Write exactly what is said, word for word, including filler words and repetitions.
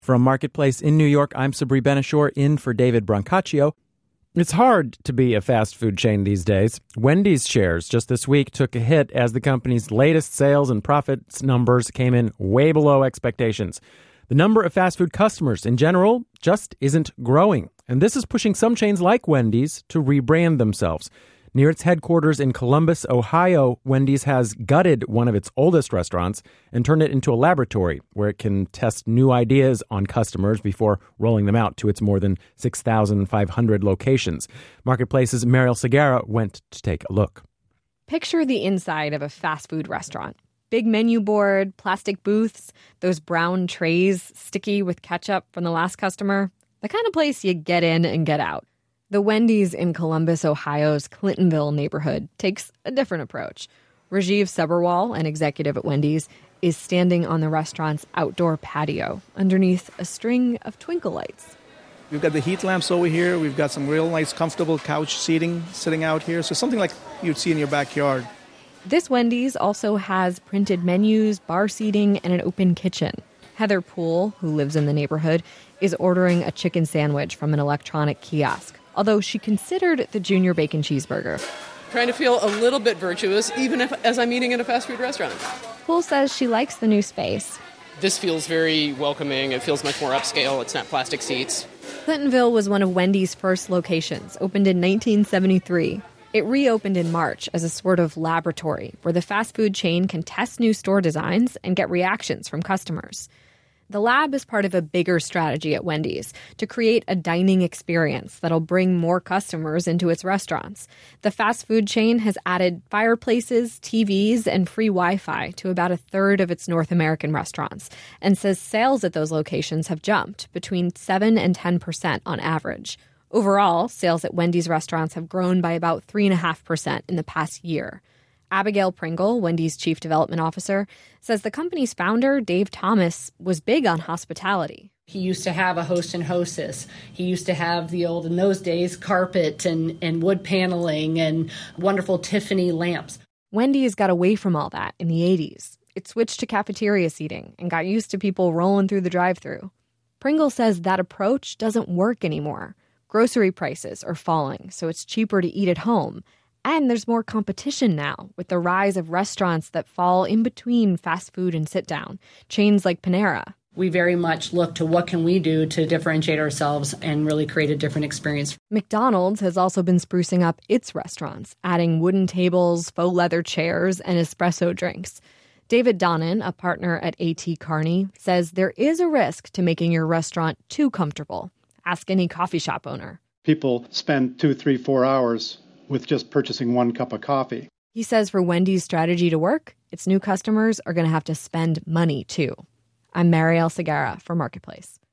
From Marketplace in New York, I'm Sabri Ben-Achour, in for David Brancaccio. It's hard to be a fast food chain these days. Wendy's shares just this week took a hit as the company's latest sales and profits numbers came in way below expectations. The number of fast food customers in general just isn't growing, and this is pushing some chains like Wendy's to rebrand themselves. Near its headquarters in Columbus, Ohio, Wendy's has gutted one of its oldest restaurants and turned it into a laboratory where it can test new ideas on customers before rolling them out to its more than six thousand five hundred locations. Marketplace's Mariel Segarra went to take a look. Picture the inside of a fast food restaurant. Big menu board, plastic booths, those brown trays sticky with ketchup from the last customer. The kind of place you get in and get out. The Wendy's in Columbus, Ohio's Clintonville neighborhood takes a different approach. Rajiv Sabharwal, an executive at Wendy's, is standing on the restaurant's outdoor patio underneath a string of twinkle lights. We've got the heat lamps over here. We've got some real nice, comfortable couch seating sitting out here. So something like you'd see in your backyard. This Wendy's also has printed menus, bar seating, and an open kitchen. Heather Poole, who lives in the neighborhood, is ordering a chicken sandwich from an electronic kiosk, although she considered the junior bacon cheeseburger. Trying to feel a little bit virtuous, even if, as I'm eating in a fast food restaurant. Poole says she likes the new space. This feels very welcoming. It feels much more upscale. It's not plastic seats. Clintonville was one of Wendy's first locations, opened in nineteen seventy-three. It reopened in March as a sort of laboratory where the fast food chain can test new store designs and get reactions from customers. The lab is part of a bigger strategy at Wendy's to create a dining experience that'll bring more customers into its restaurants. The fast food chain has added fireplaces, T Vs, and free Wi-Fi to about a third of its North American restaurants and says sales at those locations have jumped between seven and ten percent on average. Overall, sales at Wendy's restaurants have grown by about three point five percent in the past year. Abigail Pringle, Wendy's chief development officer, says the company's founder, Dave Thomas, was big on hospitality. He used to have a host and hostess. He used to have the old, in those days, carpet and, and wood paneling and wonderful Tiffany lamps. Wendy's got away from all that in the eighties. It switched to cafeteria seating and got used to people rolling through the drive-thru. Pringle says that approach doesn't work anymore. Grocery prices are falling, so it's cheaper to eat at home. And there's more competition now with the rise of restaurants that fall in between fast food and sit-down, chains like Panera. We very much look to what can we do to differentiate ourselves and really create a different experience. McDonald's has also been sprucing up its restaurants, adding wooden tables, faux leather chairs, and espresso drinks. David Donnan, a partner at A T Kearney, says there is a risk to making your restaurant too comfortable. Ask any coffee shop owner. People spend two, three, four hours with just purchasing one cup of coffee. He says for Wendy's strategy to work, its new customers are going to have to spend money too. I'm Mariel Segarra for Marketplace.